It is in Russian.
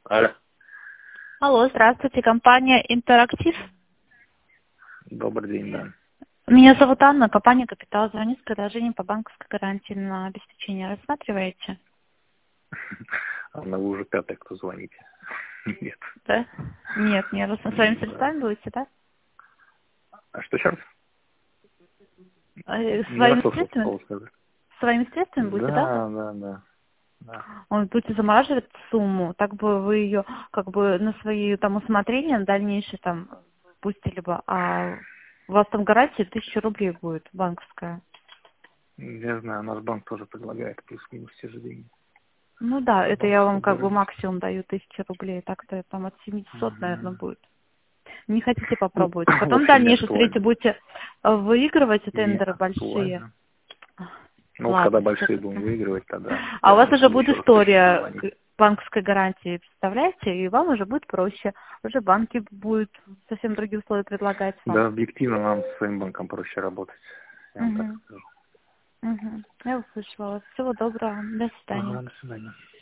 Алло. Алло, здравствуйте, компания «Интерактив». Добрый день, да. Меня зовут Анна, компания «Капитал». Звоню с предложением по банковской гарантии на обеспечение. Рассматриваете? Анна, вы уже пятый, кто звоните. Нет. Да? Нет, вы со своими Да. средствами будете, да? А что сейчас? Не Своими расслышал, что средствами? вы сказали. Своими средствами будете, да? Да. Он будете замораживать сумму, так бы вы ее как бы на свои там усмотрения на дальнейшее там пустили бы, а у вас там гарантия 1000 рублей будет банковская. Я знаю, наш банк тоже предлагает плюс-минус те же деньги. Ну да, это я вам Банковскую как бы гарантию. максимум даю 1000 рублей, так-то там от 700, наверное, Мгм. будет. Не хотите Ну, попробовать. в Потом общем, не дальнейшее, смотрите, актуально. будете выигрывать Не тендеры большие. актуально. Ну, вот когда Ладно, большие все. будем выигрывать, тогда А у я вас уже начну будет еще раз почему история звонить. банковской гарантии, представляете? И вам уже будет проще. Уже банки будут совсем другие условия предлагать вам. Да, объективно нам с своим банком проще работать. Я вам так Угу. скажу. Угу. Я услышала вас. Всего доброго. До свидания. Ага, до свидания.